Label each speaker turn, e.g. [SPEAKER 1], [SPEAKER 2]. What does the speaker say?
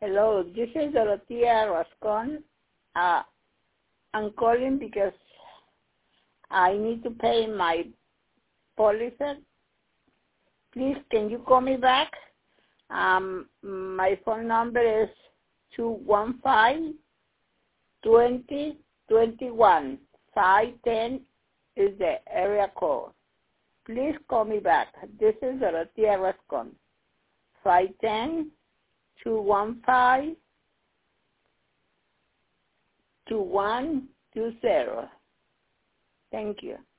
[SPEAKER 1] Hello, this is Dorothea Rascon. I'm calling because I need to pay my policy. Please, can you call me back? My phone number is 215-2021. 510 is the area code. Please call me back. This is Dorothea Rascon. 510-215-2120. Thank you.